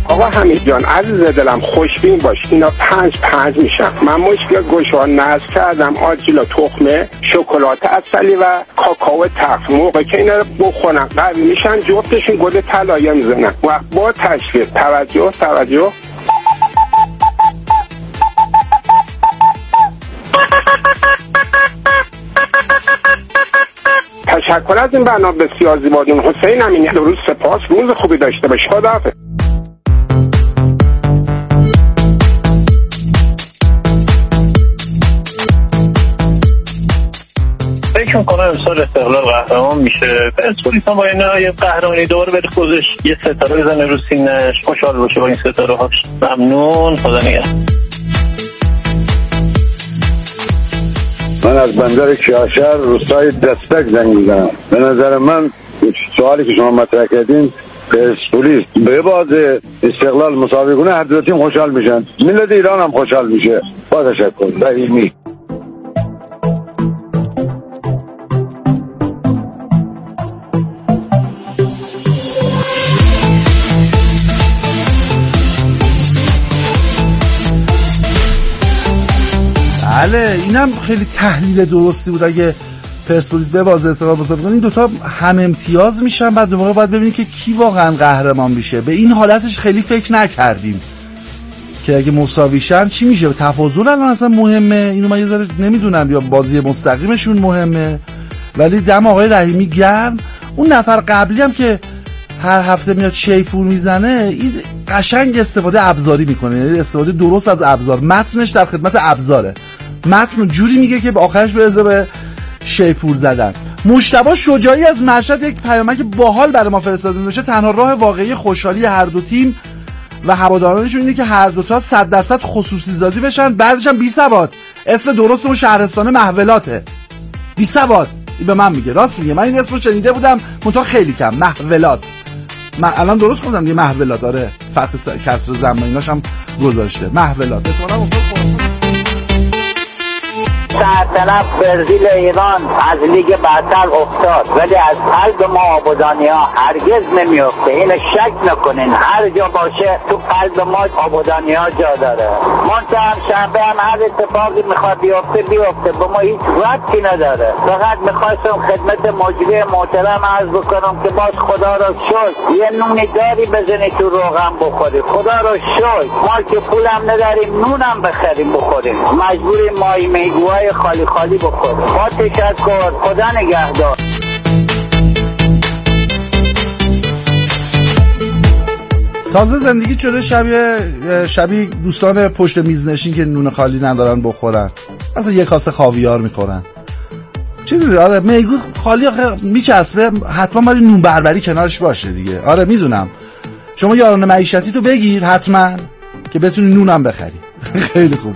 آقا حمید جان عزیز دلم خوشبین باش، اینا 5 میشن. من مشکل گوشوها نصب کردم، آجیلا تخمه، شکلات عسلی و کاکائو تلخ. موقع که اینا رو بخورن قوی میشن، جفتشون گل طلایه میزنن. وقت با تشویق توجه تشکر از این برنامه بسیار زیباتون. حسین امینی، روز سپاس، روز خوبی داشته باش. خداحافظ. فکر میکنم امسال استقلال قهرمان میشه. پرسپولیس هم با اینا یه قهرمانی دور بره خودش یه ستاره بزنه رو سینه‌اش، خوشحال باشه با این ستاره هاش. ممنون، خدا نگهدار. من از بندر کیاشر روستای دستک زنگ میزنم. به نظر من سوالی که شما مطرح کردین، پرسپولیس به بازه استقلال مساوی کنه، هر دو تیم خوشحال میشن، ملت ایران هم خوشحال میشه. با تشکر. رحیمی. بله اینم خیلی تحلیل درستی بود. اگه پرسپولیس به بازه استقلال مساوی کنه، این دوتا هم امتیاز میشن. بعد دوباره باید ببینید که کی واقعا قهرمان میشه. به این حالتش خیلی فکر نکردیم که اگه مساویشن چی میشه. تفاضل الان اصلا مهمه، اینو من یه ذره نمیدونم، یا بازی مستقیمشون مهمه. ولی دم آقای رحیمی گرم. اون نفر قبلی هم که هر هفته میاد شیپور میزنه، این قشنگ استفاده ابزاری میکنه، یعنی استفاده درست از ابزار. متنش در خدمت ابزاره، متن جوری میگه که به آخرش برسه به شیپور زدن. مجتبی شجاعی از مشهد یک پیامک باحال برای ما فرستاده میشه. تنها راه واقعی خوشحالی هر دو تیم و هوادارانشون اینه که هر دوتا 100% خصوصی زادی بشن. بعدش هم بی سواد. اسم درست اون شهرستان محولاته. بی سواد. این به من میگه، راست میگه، من این اسمو شنیده بودم منتها خیلی کم. محولات. من الان درست گفتم دیگه، محولات. داره فتح کسر زمیناش هم گذاشته محولات. بتونم سرطنف برزیل ایران از لیگ برتر افتاد، ولی از قلب ما آبادانی‌ها هرگز نمیفته. اینو شک نکنین، هر جا باشه تو قلب ما آبادانی‌ها جا داره. منتها شنبه هم هر اتفاقی میخواد بیفته به ما هیچ ربطی نداره. فقط میخواستم خدمت مجری محترم عرض بکنم که باز خدا را شکر یه نونی داری بزنی تو روغن بخوری. خدا را شکر ما که پولم نداریم نونم بخریم بخوریم، مجبوریم ماهی میگوهای خالی بخوریم. با تشکر، خدا نگهدار. تازه زندگی شده شبیه دوستان پشت میز نشین که نون خالی ندارن بخورن، مثلا یک کاسه خاویار میخورن. چی دیگه؟ آره میگو خالی آخه میچسبه، حتما باید نون بربری کنارش باشه دیگه. آره میدونم، شما یاران معیشتی تو بگیر حتما که بتونی نونم بخری. خیلی خوب.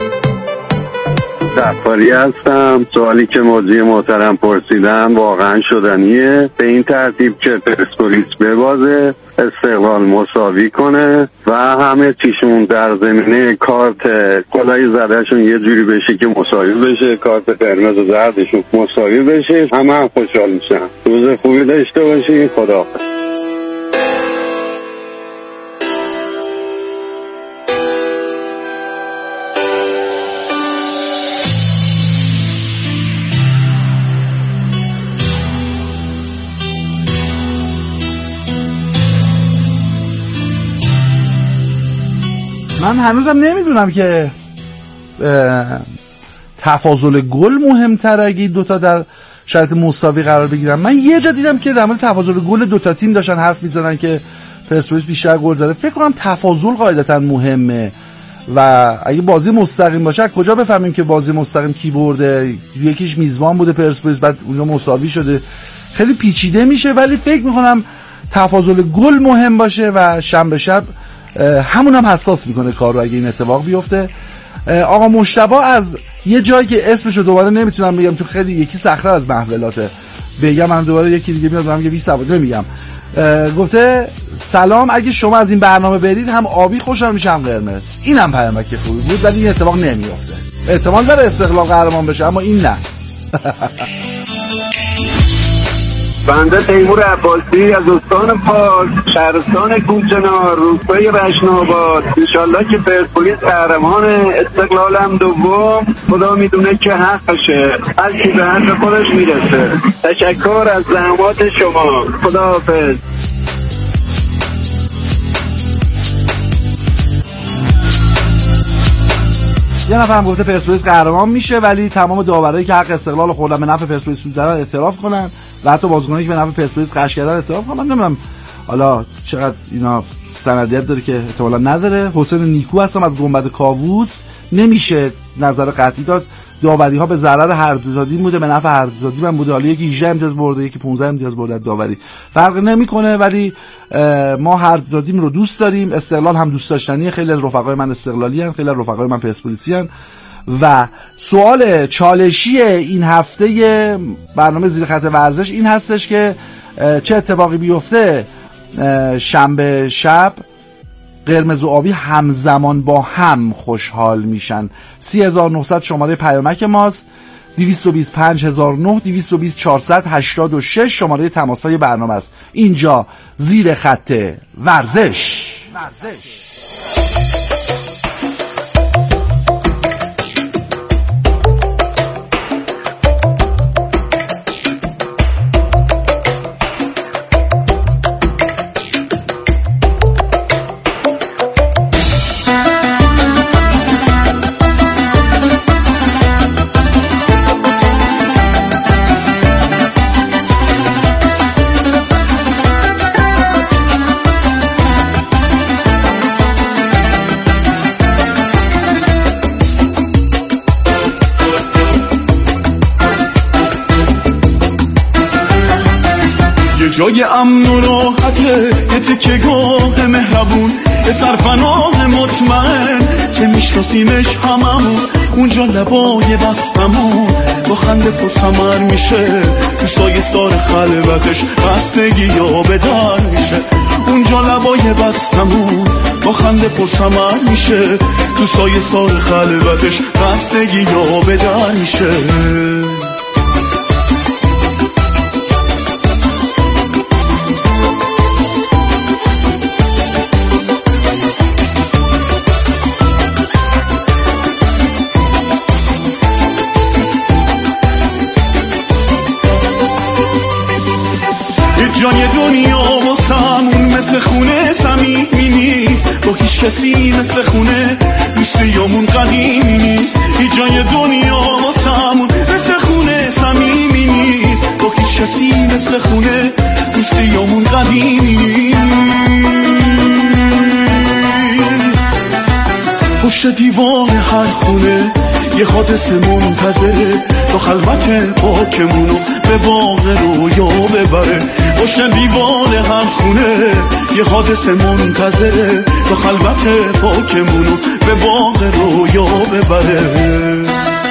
زفاری هستم. سوالی که موضوع محترم پرسیدم واقعا شدنیه، به این ترتیب که پرسپولیس ببازه، استقلال مساوی کنه و همه چیشون در زمینه کارت کلای زدهشون یه جوری بشه که مساوی بشه، کارت قرمز و زردشون مساوی بشه، همه خوشحال میشن. روز خوبی داشته باشی. خداحافظ. من هنوزم نمیدونم که تفاضل گل مهمتره اگه دوتا در شرط مساوی قرار بگیرن. من یه جا دیدم که در مورد تفاضل گل دوتا تیم داشتن حرف میزدن که پرسپولیس بیشتر گل زده. فکر کنم تفاضل قاعدتا مهمه و اگه بازی مستقیم باشه کجا بفهمیم که بازی مستقیم کی برده؟ یکیش میزبان بوده پرسپولیس، بعد اونجا مساوی شده، خیلی پیچیده میشه. ولی فکر میکنم تفاضل گل مهم باشه و شنبه شب همون هم حساس میکنه کار رو اگه این اتفاق بیفته. آقا مجتبی از یه جایی که اسمشو دوباره نمیتونم بگم چون خیلی یکی سخت‌تر از محولاته بگم، هم دوباره یکی دیگه میاد میگه 20 سواد نمیگم، گفته سلام، اگه شما از این برنامه برید هم آبی خوشحال میشم قرمز. اینم پیامک خوبی بود ولی این اتفاق نمیفته. احتمال داره استقلال قهرمان بشه اما این نه. بنده تیمور عباسی از استان فارس، شهرستان کوچنار، روستای رشن‌آباد. انشالله که پرسپولیس قهرمان، استقلالم دوم. خدا میدونه که حقشه، هر کی به حق خودش میرسه. تشکر از زحمات شما. خداحافظ. یه نفر هم گفته پرسپولیس قهرمان میشه، ولی تمام داورایی که حق استقلال خوردن به نفع پرسپولیس سود دادن اعتراف کنن و حتی بازیکنایی که به نفع پرسپولیس قش کردن اعتراف کنن. من نمیدونم حالا چقدر اینا سندیت داره که احتمالاً نداره. حسین نیکو هستم از گنبد کاووس. نمیشه نظر قطعی داد، داوری ها به ضرر هر دو تیم بوده، به نفع هر دو تیم بوده. حالا یکی 18 امتیاز برده، یکی 15 امتیاز برده، داوری فرق نمیکنه، ولی ما هر دو تیم رو دوست داریم. استقلال هم دوست داشتنیه، خیلی از رفقای من استقلالی ان، خیلی از رفقای من پرسپولیسی ان. و سوال چالشی این هفته برنامه زیر خط ورزش این هستش که چه اتفاقی بیفته شنبه شب قرمز و آبی همزمان با هم خوشحال میشن. 3900 شماره پیامک ماست، 225009 220486 شماره تماس‌های برنامه است. اینجا زیر خط ورزش. جای امن و راحته، یه تکه گاه مهربون، یه سرپناه مطمئن که میشناسیمش هممون. اونجا لبای بستمون با خنده پرثمر میشه، تو سایه سار خلوتش خستگی یا بدر میشه. اونجا لبای بستمون با خنده پرثمر میشه، تو سایه سار خلوتش خستگی یا بدر میشه. جای دنیا واسمون مثل خونه صمیمی نیست، با هیچ کسی مثل خونه دوستیامون قدیمی نیست. جای دنیا واسمون مثل خونه صمیمی نیست، با هیچ کسی مثل خونه دوستیامون قدیمی نیست. پشت دیوار هر خونه یه حادثه منتظره، تا خلوت پاکمونو به باغ رویا ببره. پشت دیوار هر خونه یه حادثه منتظره، تا خلوت پاکمونو به باغ رویا ببره.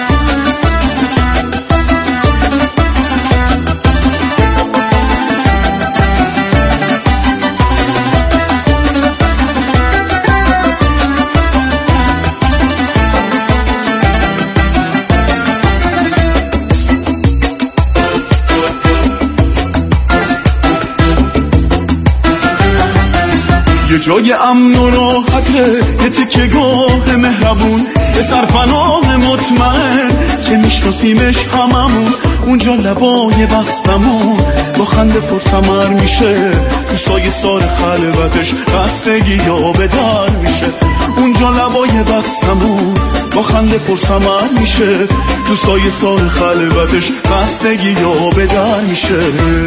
یه جای امن و راحته، یه تکه گاه مهربون، یه سرپناه مطمئن که میشناسیمش هممون. اونجا لبای بستمون با خنده پرثمر میشه، تو سایه سار خلوتش خستگی یا بدر میشه. اونجا لبای بستمون با خنده پرثمر میشه، تو سایه سار خلوتش خستگی یا بدر میشه.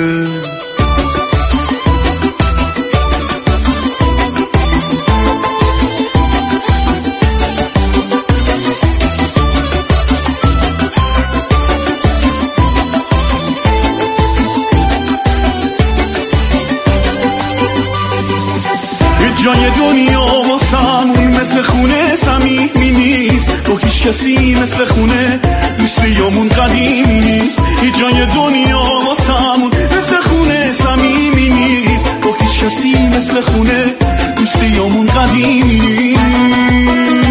جای دنیا واسمون مثل خونه صمیمی نیست، با هیچ کسی مثل خونه دوستیامون قدیمی نیست. جای دنیا واسمون مثل خونه صمیمی نیست، با هیچ کسی مثل خونه دوستیامون قدیمی نیست.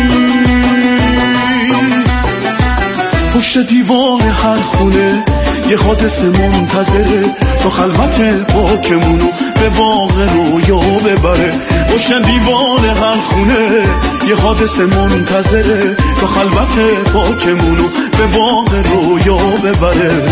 پشت دیوار هر خونه یه حادثه منتظره تو خلوت پاکمونو به باغ رویا ببره. روشن دیوار هر خونه یه حادثه منتظره تو خلوت پاکمونو به باغ رویا ببره.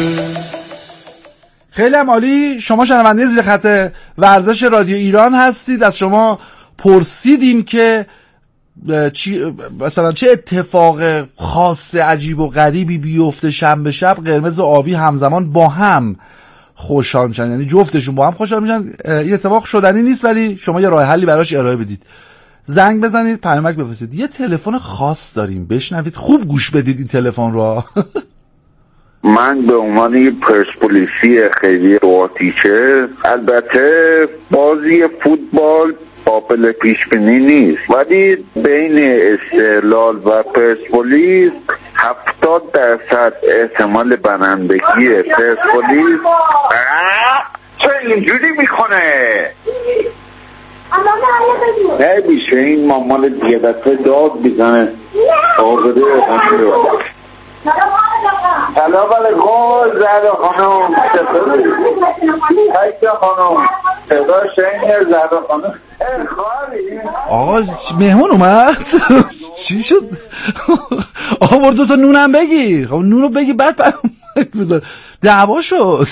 خیلی هم عالی. شما شنونده زیر خط ورزش رادیو ایران هستید. از شما پرسیدیم که مثلا چه اتفاق خاص عجیب و غریبی بیفته شنبه شب قرمز و آبی همزمان با هم خوشحال میشن، یعنی جفتشون با هم خوشحال میشن. این اتفاق شدنی نیست ولی شما یه راه حلی براش ارائه بدید. زنگ بزنید، پیامک بفرستید. یه تلفن خاص داریم، بشنوید، خوب گوش بدید این تلفن رو. من به عنوان یه پرسپولیسی خیلی رواتیچه، البته بازی فوتبال قابل پیش بینی نیست، ولی بین استقلال و پرسپولیس 70% احتمال برندگی پرسپولیس. چه اینجوری میکنه؟ نه بیشه این مامان دیگه دسته داد بیزنه آقاده سلام علیکم زهرا خانم. حیث خانم صدا شنگ زهرا خانم. آقا مهمون اومد. چی شد؟ آقا برو 2 تا نونم بگیر. خب نونو بگی بعد بذار. دعوا شد.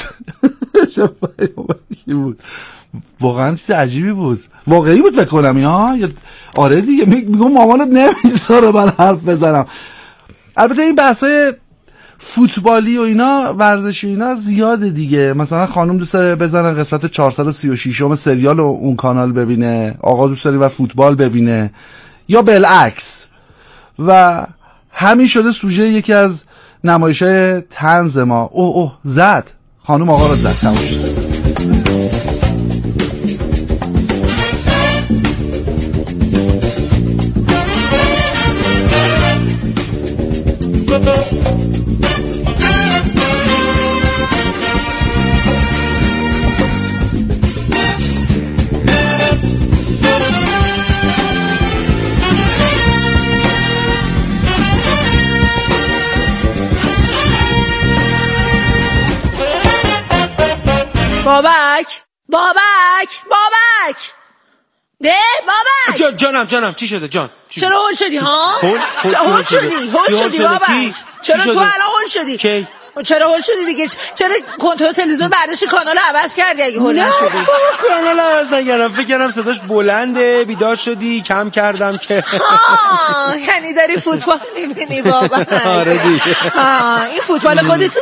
بود واقعا چیز عجیبی بود. واقعی بود فکر کنم اینا. آره دیگه میگم مامانت نمیذاره من حرف بزنم. البته این بحثای فوتبالی و اینا ورزشی اینا زیاده دیگه. مثلا خانم دوست داره بزنن قسمت 436م سریال و اون کانال ببینه، آقا دوست داره و فوتبال ببینه یا بالعکس. و همین شده سوژه یکی از نمایش‌های طنز ما. زد خانم آقا رو زد. تموم شد. بابک ده بابک جانم چی شده جان؟ چرا هول شدی ها؟ هول شدی بابک. چرا تو الان هول شدی؟ کی؟ چرا هول شدی دیگه؟ چرا کنترل تلویزیون برداشتی کانال عوض کردی اگه هول نشدی؟ کانال عوض نکردم، فکر کردم صداش بلنده، بیدار شدی، کم کردم که یعنی داری فوتبال میبینی بابا؟ آره دیگه. این فوتبال خودتون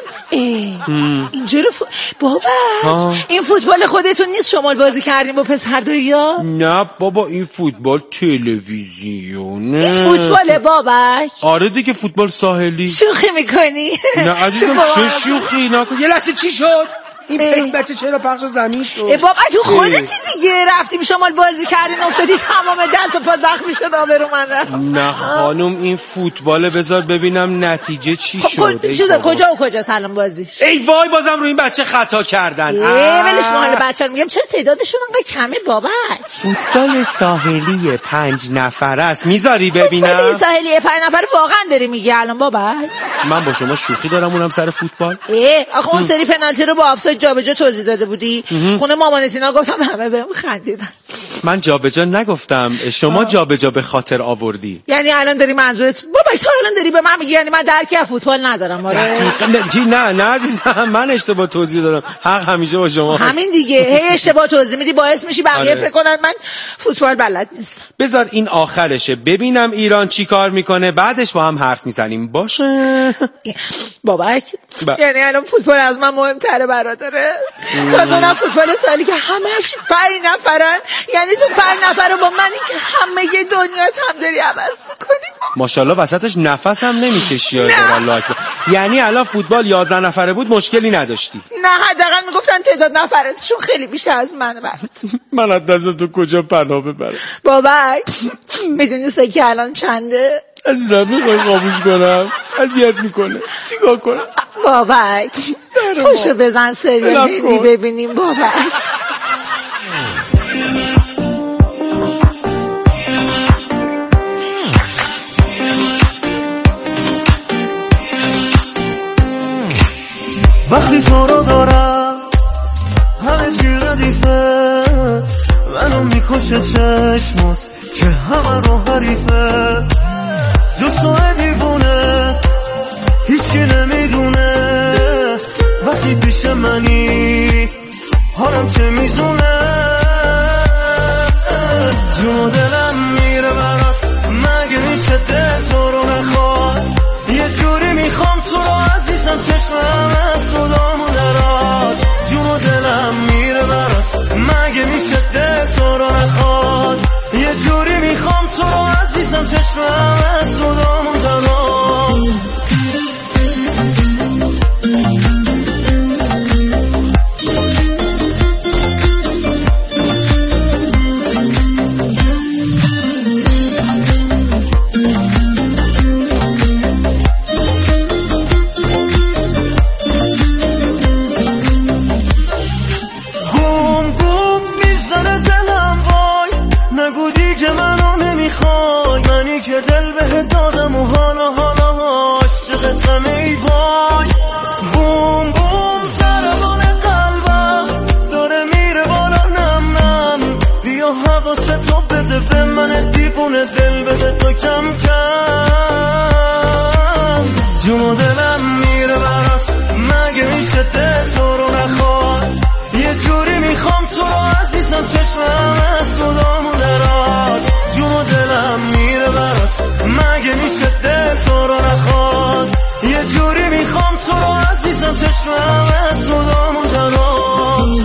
اینجوری بابا این فوتبال خودتون نیست شما بازی کردین با پسردویا؟ نه بابا این فوتبال تلویزیونه. این فوتبال بابک؟ آره دیگه فوتبال ساحلی. شوخی میکنی؟ نه عزیزم چه شوخی نکن. یه لحظه چی شد؟ این بچه چرا پخش زمین شد؟ بابا تو خودتی دیگه رفتیم شما بازی کردین افتادی تمام دست و پا زخمی شد آبرو من رفت. نه خانم این فوتبال بذار ببینم نتیجه چی شد. کجا سلام بازی؟ ای وای بازم روی این بچه خطا کردن. ولش کن حالا بچه‌ها میگم چرا تعدادشون انقدر کمه بابا؟ فوتبال ساحلی 5 نفره است. میذاری ببینم؟ فوتبال ساحلی 5 نفره واقعا داری میگی الان بابا؟ من با شما شوخی دارم اونم سر فوتبال. آخه اون سری پنالتی رو با آفساید جابجا توضیح داده بودی. خونه مامانتینا گفتم همه بهم خندیدن. من جابجا نگفتم، شما جابجا به خاطر آوردی. یعنی الان داری منظورت بابا تو الان داری به من میگی یعنی من درکی از فوتبال ندارم؟ آره نه عزیزم من اشتباه توضیح دادم. حق همیشه با شما هست. همین دیگه هی اشتباه توضیح میدی باعث میشی بقیه فکر کنن من فوتبال بلد نیستم. بذار این آخرشه ببینم ایران چی کار میکنه بعدش با هم حرف میزنیم باشه؟ بابک یعنی الان فوتبال از من مهمتره برادره؟ اونم فوتبال سالی که همش 5 نفرن، یعنی تو 5 نفر رو با منی که همه دنیا هم داری عوض میکنی. ماشاءالله وسطش نفس هم نمیکشی. والله یعنی الان فوتبال 11 نفره بود مشکلی نداشتی؟ نه حداقل میگفتن تعداد نفراتشون خیلی بیشتر از منه برات. من از دست تو کجا پناه ببرم؟ بابک میدونی سکی الان چنده؟ عزیزم میخوای خاموش کنم؟ اذیت میکنه چیکار کنم؟ بابک پشو بزن سریال هندی ببینیم بابک. وقتی تو رو دارم همه چی ردیفه، منو میکشه چشمات که همه رو حریفه، جز تو دیوونه هیچی نمیدونه، وقتی پیش منی حالم چه میزونه، جون و دلم میره برات، مگه میشه دل تو رو نخواد، یه جوری میخوام تو رو عزیزم چشمم از صدامو دراد، جون و دلم میره برات، مگه میشه دل تو رو نخواد، یه جوری میخوام تو رو عزیزم چشمم از صدامو دراد. که دل به دادم و حالا عاشقتم ای وای، بوم بوم ضربان قلبم داره میره بالا، نم نم بیا حواستو بده به من دیوونه، دل بده تو کم کم، جون و دلم میره برات، مگه میشه دل تو رو نخواد، یه جوری میخوام تو رو عزیزم چشمم از صدامو دراد، جون و دلم میره برات، مگه میشه دل تو رو نخواد، یه جوری میخوام تو رو عزیزم چشمم از صدامو دراد.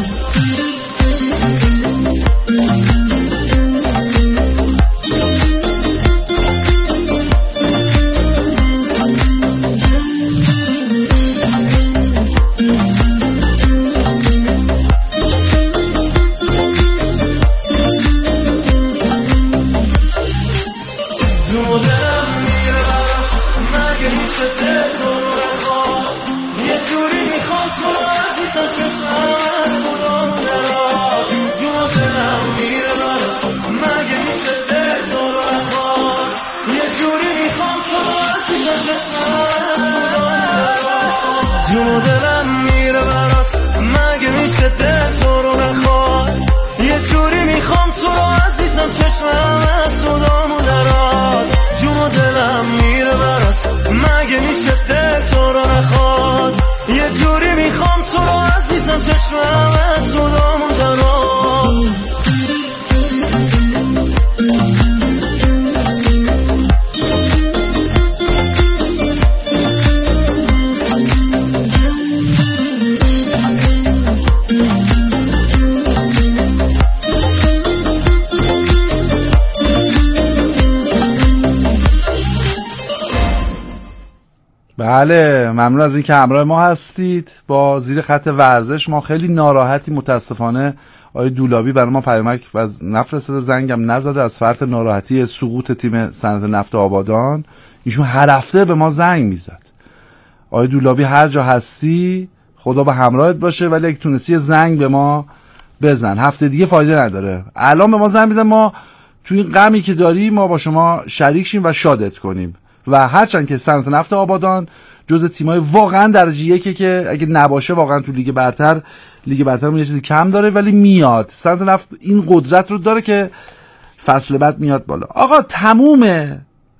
جون و دلم میره برات، مگه میشه دل تو رو نخواد، یه جوری میخوام تو رو عزیزم چشمم از صدامو دراد، جون و دلم میره برات، مگه میشه دل تو رو نخواد، یه جوری میخوام تو رو عزیزم چشمم از صدامو دراد. بله، ممنون از این که همراه ما هستید با زیر خط ورزش. ما خیلی ناراحتی، متاسفانه آقای دولابی برای ما پیامک از نفرستاده، زنگم نزده، از فرط ناراحتی سقوط تیم صنعت نفت آبادان. ایشون هر هفته به ما زنگ میزد. آقای دولابی هر جا هستی خدا به همراهت باشه، ولی اگه تونستی زنگ به ما بزن، هفته دیگه فایده نداره. الان به ما زنگ بزن، ما توی این غمی که داری ما با شما شریک شیم و شادت کنیم. و هرچند که صنعت نفت آبادان جز تیمای واقعا درجه یکه که اگه نباشه واقعا تو لیگ برتر یه چیزی کم داره، ولی میاد. صنعت نفت این قدرت رو داره که فصل بعد میاد بالا. آقا تموم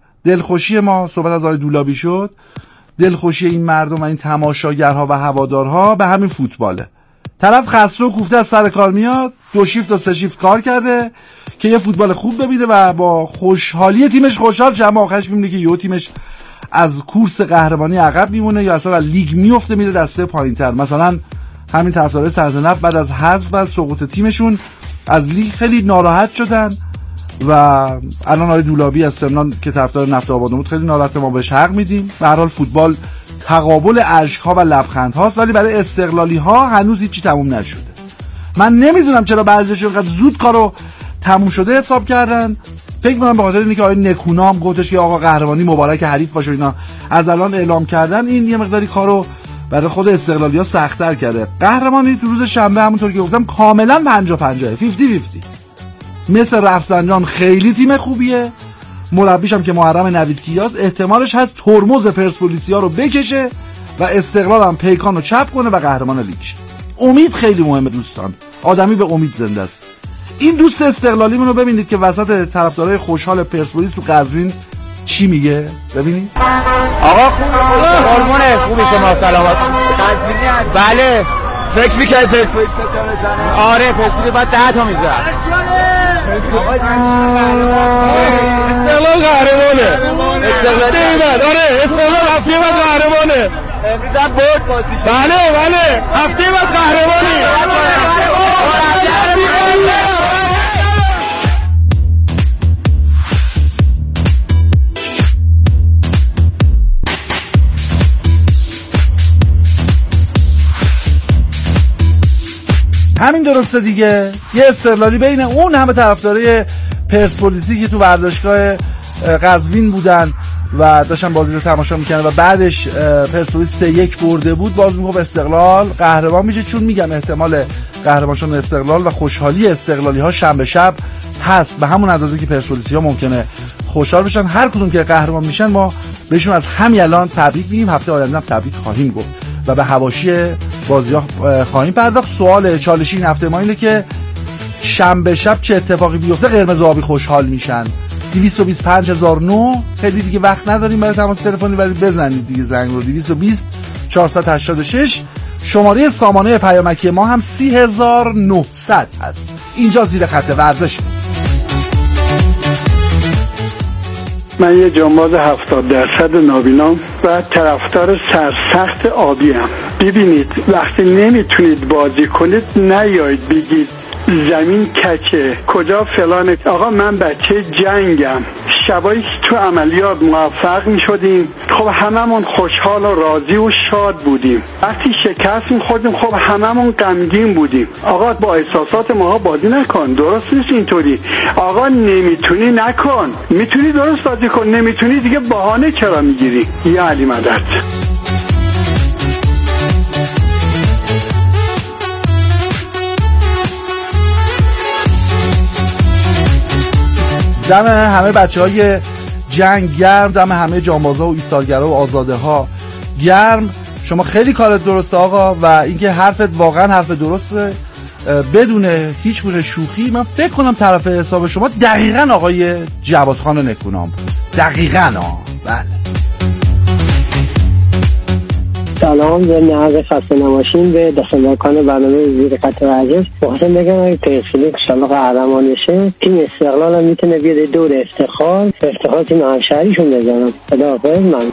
دلخوشی ما، صحبت از آقای دولابی شد، دلخوشی این مردم و این تماشاگرها و هوادارها به همین فوتباله. طرف خسته و کوفته از سر کار میاد، 2 شیفت و 3 شیفت کار کرده که یه فوتبال خوب ببینه و با خوشحالی تیمش خوشحال شه، اما آخرش میبینه که یه تیمش از کورس قهرمانی عقب میمونه یا اصلا لیگ میفته میره دسته پایینتر. مثلا همین طرفدارای صنعت نفت بعد از حذف و سقوط تیمشون از لیگ خیلی ناراحت شدن و الان آقای دولابی از سمنان که طرفدار نفت آبادان بود خیلی ناراحت. ما بهش حق میدیم. به هر حال فوتبال تقابل اشک‌ها و لبخندهاست، ولی برای استقلالی‌ها هنوز هیچی تموم نشده. من نمیدونم چرا بعضیشون اینقدر زود کارو تموم شده حساب کردن. فکر می‌کنم به خاطر اینکه آقای نکونام گفتش که آقا قهرمانی مبارک حریف باشه، اینا از الان اعلام کردن، این یه مقداری کارو برای خود استقلالی‌ها سخت‌تر کرده. قهرمانی تو روز شنبه همونطور که گفتم کاملا 50-50 50-50. مثل رفسنجان خیلی تیم خوبیه. مربیش هم که محرم نوید کیاس، احتمالش هست ترمز پرسپولیسیا رو بکشه و استقلال هم پیکان رو چپ کنه و قهرمان لیگ شه. امید خیلی مهمه دوستان، آدمی به امید زنده است. این دوست استقلالیمون رو ببینید که وسط طرفدارای خوشحال پرسپولیس تو قزوین چی میگه. ببینید آقا قربونه خوبی شما، سلامت. قزوینی هست؟ بله. فکر می‌کنی پرسپولیس تا بزنه؟ آره پرسپولیس باید 10 تا میزنه. استقلال قهرمانه. استقلال دیوان. آره استقلال هفته بعد قهرمانه. امروز هم برد بازیش. بله هفته بعد قهرمانی. همین درسته دیگه. یه استقلالی بین اون همه طرفدارای پرسپولیسی که تو ورزشگاه قزوین بودن و داشتن بازی رو تماشا میکنن و بعدش پرسپولیس 3-1 برده بود، باز میگفت استقلال قهرمان میشه، چون میگم احتمال قهرمان شدن استقلال و خوشحالی استقلالی ها شنبه شب هست، به همون اندازه که پرسپولیسی ها ممکنه خوشحال بشن. هر کدوم که قهرمان میشن ما بهشون از همین الان تبریک میگیم، هفته آینده هم تبریک خواهیم گفت و به حواشی بازی‌ها خواهیم پرداخت. سوال چالشی این هفته ما اینه که شنبه شب چه اتفاقی بیفته قرمز و آبی خوشحال میشن؟ 225009 خیلی دیگه وقت نداریم برای تماس تلفنی، ولی بزنید دیگه زنگ رو. 220 486 شماره سامانه پیامکی ما هم 3900 هست. اینجا زیر خط ورزش. من یه جانباز 70% نابینام و طرفدار سرسخت آبی هم. ببینید وقتی نمیتونید بازی کنید نیایید بگید زمین کچه کجا فلانه. آقا من بچه جنگم، شبایی تو عملیات موفق می شدیم خب هممون خوشحال و راضی و شاد بودیم، وقتی شکست می خوردیم خب هممون غمگین بودیم. آقا با احساسات ماها بازی نکن، درست نیست اینطوری. آقا نمیتونی نکن، میتونی درست بازی کن، نمیتونی دیگه بهانه چرا میگیری؟ یا علی مدد. دم همه بچه‌های جنگ گرم، دم همه جانبازها و ایستادگرها و آزاده ها گرم. شما خیلی کارت درسته آقا و اینکه حرفت واقعا حرف درسته بدون هیچ گونه شوخی. من فکر کنم طرف حساب شما دقیقاً آقای جوادخان نکونام بود. دقیقاً بله. سلام، ضمن عرض خسته نباشین به دستندرکان برنامه زیر خط ورزش. می‌خواستم بگم اگه پرسپولیس ان شاءالله قهرمان بشه، تیم استقلال هم میتونه بیاد دور افتخار تیم همشهریشون بزنن. خداحافظ. من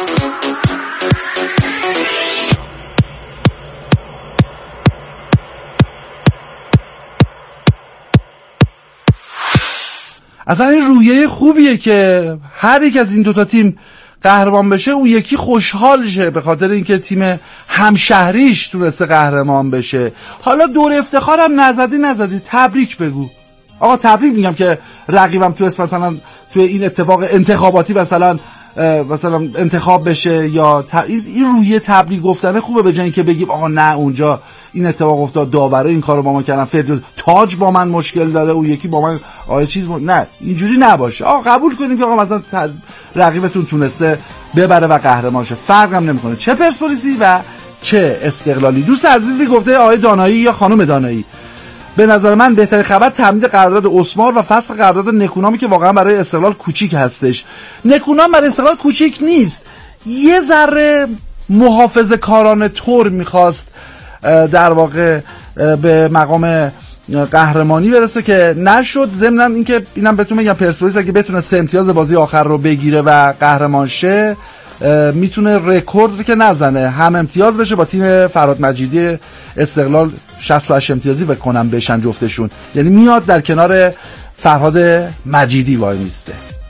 اصلا این رویه خوبیه که هر یک از این دوتا تیم قهرمان بشه اون یکی خوشحال شه به خاطر اینکه تیم همشهریش تونسته قهرمان بشه. حالا دور افتخارم نزدی تبریک بگو. آقا تبریک میگم که رقیبم تو اسم مثلا تو این اتفاق انتخاباتی مثلا انتخاب بشه، یا این رویه تبریک گفتنه خوبه، به جای اینکه بگیم آقا نه اونجا این اتفاق افتاد داوره این کارو با ما کردن، فرد تاج با من مشکل داره اون یکی با من نه اینجوری نباشه. آقا قبول کنیم که آقا مثلا رقیبتون تونسته ببره و قهرمان شه، فرقم نمیکنه چه پرسپولیسی و چه استقلالی. دوست عزیزی گفته آقای دانایی یا خانم دانایی، به نظر من بهترین خبر تمدید قرارداد اسمار و فسخ قرارداد نکونامی که واقعا برای استقلال کوچیک هستش. نکونام برای استقلال کوچیک نیست، یه ذره محافظه کارانه طور میخواست در واقع به مقام قهرمانی برسه که نشد. ضمن اینکه اینم بهتون میگم پرسپولیس اگه بتونه 3 امتیاز بازی آخر رو بگیره و قهرمان شه میتونه رکورد که نزنه هم امتیاز بشه با تیم فرهاد مجیدی استقلال 68 امتیازی بکنم بشن جفتشون، یعنی میاد در کنار فرهاد مجیدی وای میسته.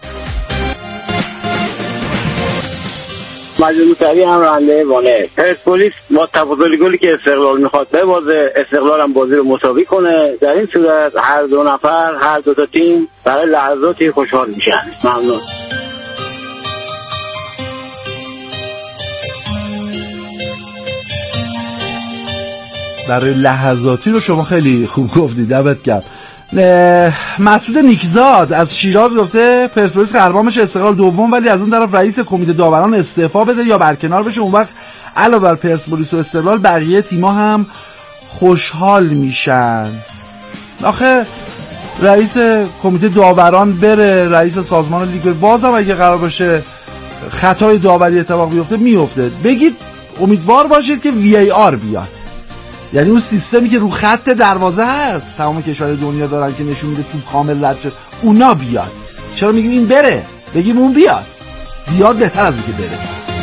مجموعی هم رنده وانه پرسپولیس با تفاضل گلی که استقلال میخواد ببازه، استقلال هم بازی رو مساوی کنه. در این صورت هر دو نفر هر دو تا تیم برای لحظاتی خوشحال میشن. ممنون. برای لحظاتی رو شما خیلی خوب گفتی، دمت گرم. مسعود نیکزاد از شیراز گفته پرسپولیس قهرمان بشه، استقلال دوم، ولی از اون طرف رئیس کمیته داوران استعفا بده یا برکنار بشه. اون وقت علاوه بر پرسپولیس و استقلال بقیه تیم‌ها هم خوشحال میشن. آخه رئیس کمیته داوران بره، رئیس سازمان لیگ بازم اگه قرار باشه خطای داوری اتفاق بیفته میفته. بگید امیدوار باشید که VAR بیاد، یعنی اون سیستمی که رو خط دروازه هست تمام کشور دنیا دارن که نشون میده توپ کامل رد شد، اونا بیاد. چرا میگیم این بره؟ بگیم اون بیاد بهتر از اینکه بره.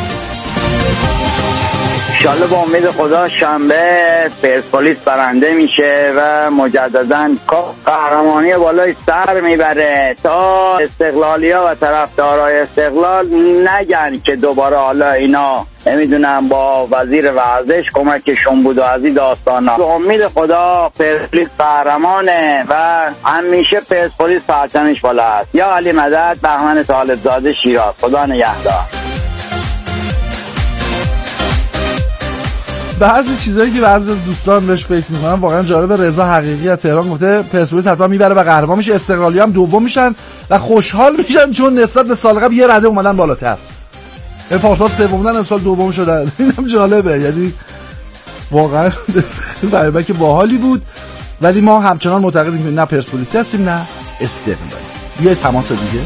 انشالله با امید خدا شنبه پرسپولیس برنده میشه و مجددا قهرمانی بالای سر میبره تا استقلالیا و طرفدارای استقلال نگن که دوباره حالا اینا نمیدونم با وزیر ورزش کمکشون بود و از این داستانا. به امید خدا پرسپولیس قهرمانه و همیشه پرسپولیس پرچمش بالا است. یا علی مدد، بهمن طالبزاده، شیراز. خدا نگهدار. بعضی چیزایی که بعضی دوستان بهش فکر میکنن واقعا جالب. رضا حقیقی از تهران گفته پرسپولیس حتما میبره و قهرمان میشه، استقلالی هم دوم میشن و خوشحال میشن چون نسبت به سال قبل یه رده اومدن بالاتر. پارسال سوم بودن، امسال دوم شدن. اینم جالبه، یعنی واقعا بایبک باحالی بود. ولی ما همچنان معتقدیم که نه پرسپولیسی هستیم نه استقلالی. یه تماس دیگه.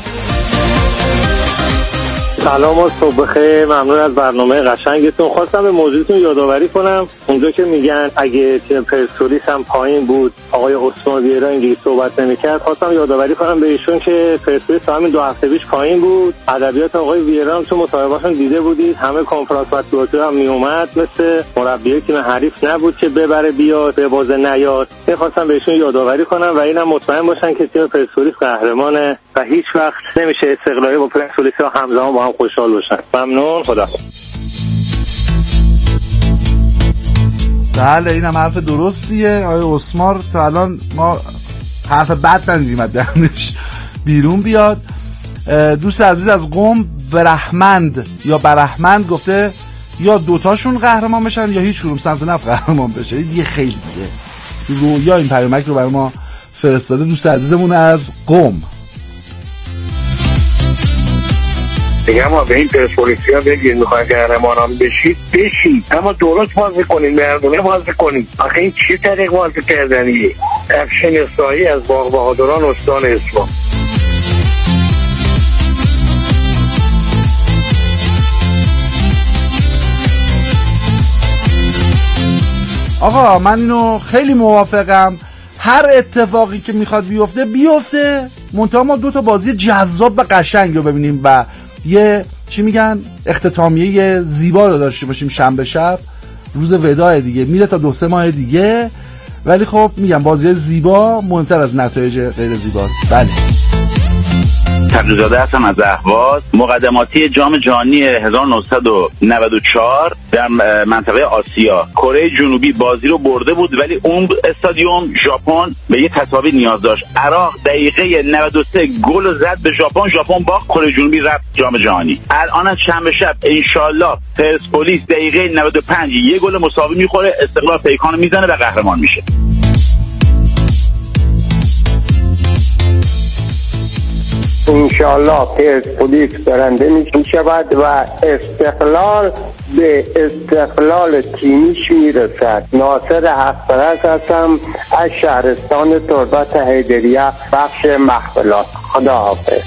سلام و صبح بخیر، ممنون از برنامه قشنگتون. خواستم به موضوعتون یادآوری کنم اونجا که میگن اگه تیم پرسپولیس هم پایین بود آقای عثمان ویرا اینجوری صحبت نمی‌کرد. خواستم یادآوری کنم به ایشون که پرسپولیس همین 2 هفته پیش پایین بود. ادبیات آقای ویرا هم تو مصاحبه‌شون دیده بودید، همه کنفرانس مطبوعاتی هم میومد، مثل مربی تیم حریف نبود که ببره بیاد به بازه نیاد. خواستم بهشون یادآوری کنم و اینم مطمئن باشن که تیم پرسپولیس قهرمانه و هیچ وقت نمیشه استقلالی با پرسپولیس همزمان با هم خوشحال باشن. ممنون، خدا. بله اینم حرف درستیه آقای اسمار. تا الان ما حرف بد ندیدیم از دهنش بیرون بیاد. دوست عزیز از قم برحمند گفته یا دوتاشون قهرمان بشن یا هیچ کدوم سمت نفت قهرمان بشه. این دیگه خیلی دیگه رویا این پیامک رو برای ما فرستاده دوست عزیزمون از قم. دیگه ما به این پرسپولیسی ها بگید میخواین قهرمانان بشید اما درست بازی کنید، مردونه بازی کنید. آخه این چه طریق بازی کردنیه؟ افشین اصلاحی از باغ بهادران استان اصفهان. آقا من اینو خیلی موافقم، هر اتفاقی که میخواد بیفته، منتها ما 2 تا بازی جذاب و قشنگ رو ببینیم و یه چی میگن اختتامیه زیبا رو داشته باشیم. شنبه شب روز وداع دیگه، میره تا 2-3 ماه دیگه، ولی خب میگم بازی زیبا مهمتر از نتایج غیر زیباست. بله تقی‌زاده هستم از اهواز. مقدماتی جام جهانی 1994 در منطقه آسیا کره جنوبی بازی رو برده بود، ولی اون استادیوم ژاپن به یه تساوی نیاز داشت. عراق دقیقه 93 گل زد به ژاپن باخت، کره جنوبی رفت جام جهانی. الان شنبه شب انشالله پرسپولیس دقیقه 95 یه گل مساوی میخوره، استقلال پیکانو میزنه و قهرمان میشه. انشالله پرسپولیس برنده میشود و استقلال به استقلال تیمیش میرسد. ناصر حق‌پرست هستم از شهرستان تربت حیدریه، بخش محفلات. خدا حافظ.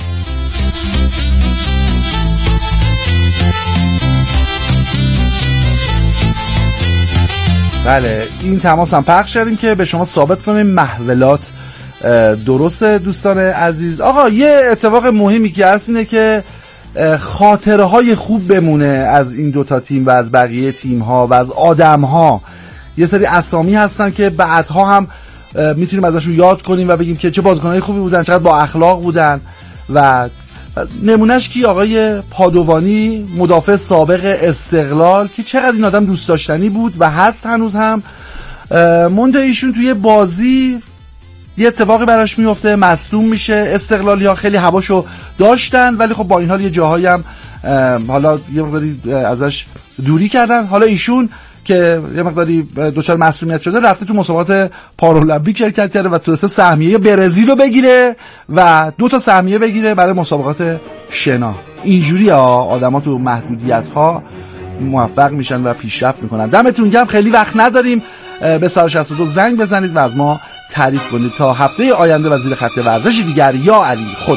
بله این تماس هم پخش کردیم که به شما ثابت کنیم محولات درسته. دوستان عزیز آقا یه اتفاق مهمی که هست اینه که خاطره های خوب بمونه از این 2 تا تیم و از بقیه تیم ها و از آدم ها. یه سری اسامی هستن که بعدها هم میتونیم ازشون یاد کنیم و بگیم که چه بازیکنای خوبی بودن، چقدر با اخلاق بودن. و نمونهش کی؟ آقای پادوانی، مدافع سابق استقلال، که چقدر این آدم دوست داشتنی بود و هست هنوز هم. مونده ایشون توی بازی یه اتفاقی براش میفته، مصدوم میشه. استقلالی ها خیلی هواشو داشتن ولی خب با این حال یه جاهایی هم حالا یه مقداری ازش دوری کردن. حالا ایشون که یه مقداری دچار مسئولیت شده رفته تو مسابقات پارالمپیک شرکت کرده و تونسته سهمیه برزیل رو بگیره و 2 تا سهمیه بگیره برای مسابقات شنا. اینجوری آدما تو محدودیت ها موفق میشن و پیشرفت میکنن. دمتون گرم. خیلی وقت نداریم، به 162 زنگ بزنید و از ما تعریف کنید. تا هفته آینده و زیر خط ورزشی دیگر، یا علی خدا.